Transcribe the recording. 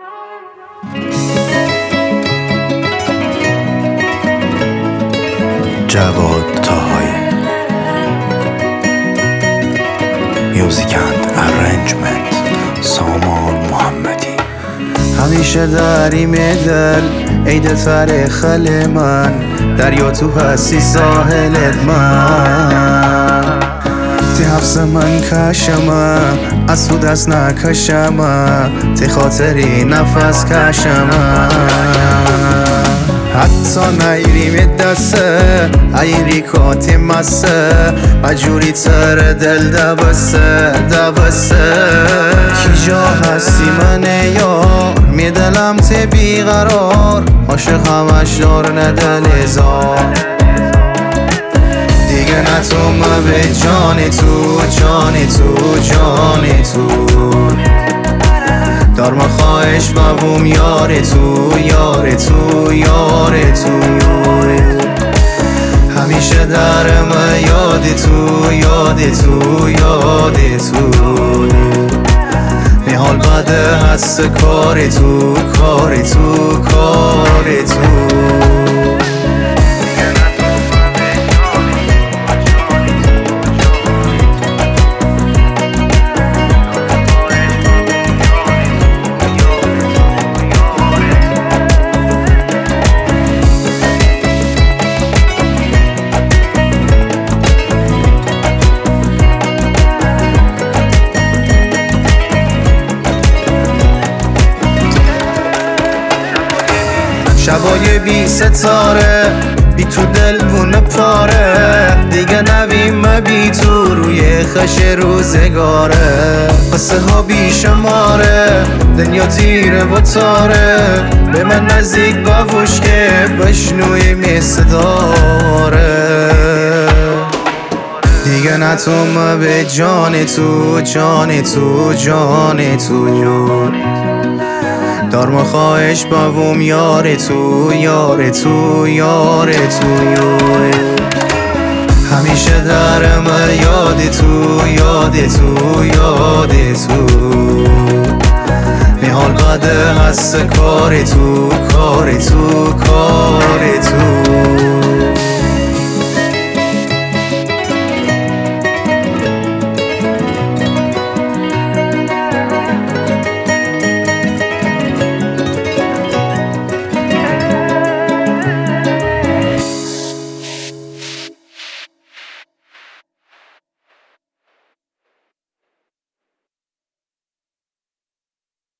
جواد طاهایی میوزیک اند ارنجمنت سامان محمدی. همیشه دریم دل عید تاریخ من، دریا تو هستی ساحلت من، تی حفظ من کشمه از تو دست نکشمه، تی خاطری نفس کشمه. حتی نیریم دسته ایری کاتی مسته، مجوری تر دل دبسته. کی جا هستی من یار، می دلم تی بیقرار، عاشق همش دار ندل زار. دیگه نتومه به جانی تو جانی تو جانی تو، دار ما خواهش بوم یار تو یار تو یار تو. همیشه درم یادی تو یادی تو یادی تو، می حال بده هست کاری تو کاری تو کاری تو. شبای بی ستاره بی تو دلمون پاره، دیگه نویم بی تو روی خش روزگاره. قصه ها بی شماره دنیا تیره و تاره، به من نزدیک باوش که بشنوی می صداره. دیگه نتومه به جان تو جان تو جان تو، دار ما خواهش بوم یار تو یار تو یار تو. همیشه درم یادی تو یادی تو یادی تو، می حال بده هست کاری تو کاری تو کاری تو.